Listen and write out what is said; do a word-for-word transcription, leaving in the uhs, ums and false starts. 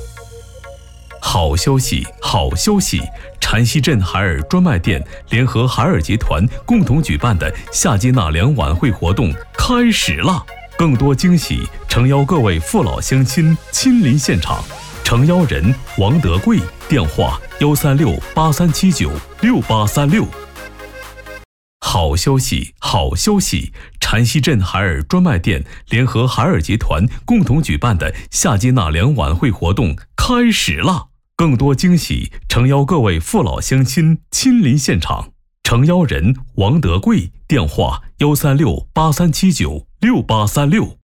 好消息，好消息！禅溪镇海尔专卖店联合海尔集团共同举办的夏季纳凉晚会活动开始啦！更多惊喜诚邀各位父老乡亲亲临现场。诚邀人王德贵，电话幺三六八三七九六八三六。好消息，好消息！禅溪镇海尔专卖店联合海尔集团共同举办的夏季纳凉晚会活动开始啦！更多惊喜诚邀各位父老乡亲亲临现场。诚邀人王德贵，电话幺三六八三七九六八三六。